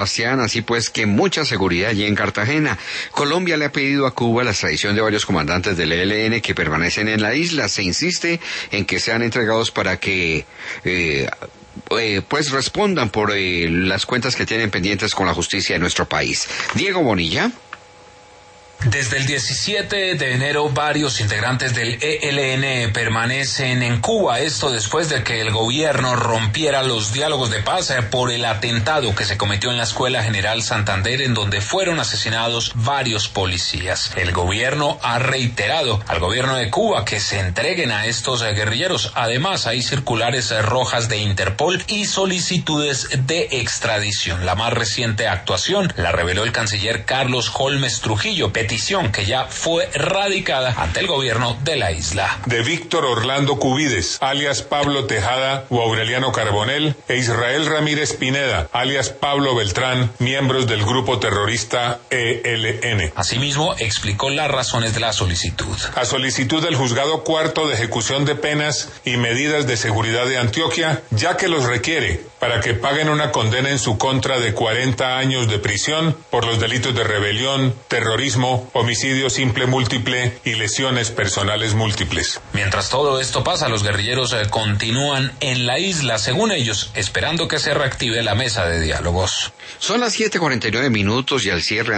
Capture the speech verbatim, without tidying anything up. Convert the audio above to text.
Sebastián, así pues que mucha seguridad allí en Cartagena. Colombia le ha pedido a Cuba la extradición de varios comandantes del E L N que permanecen en la isla. Se insiste en que sean entregados para que eh, eh, pues respondan por eh, las cuentas que tienen pendientes con la justicia de nuestro país. Diego Bonilla. Desde el diecisiete de enero, varios integrantes del E L N permanecen en Cuba, esto después de que el gobierno rompiera los diálogos de paz por el atentado que se cometió en la Escuela General Santander, en donde fueron asesinados varios policías. El gobierno ha reiterado al gobierno de Cuba que se entreguen a estos guerrilleros. Además, hay circulares rojas de Interpol y solicitudes de extradición. La más reciente actuación la reveló el canciller Carlos Holmes Trujillo, petición que ya fue radicada ante el gobierno de la isla. De Víctor Orlando Cubides, alias Pablo Tejada o Aureliano Carbonell, e Israel Ramírez Pineda, alias Pablo Beltrán, miembros del grupo terrorista E L N. Asimismo, explicó las razones de la solicitud. A solicitud del Juzgado Cuarto de Ejecución de Penas y Medidas de Seguridad de Antioquia, ya que los requiere para que paguen una condena en su contra de cuarenta años de prisión por los delitos de rebelión, terrorismo, homicidio simple múltiple y lesiones personales múltiples. Mientras todo esto pasa, los guerrilleros eh, continúan en la isla, según ellos, esperando que se reactive la mesa de diálogos. Son las siete cuarenta y nueve minutos y al cierre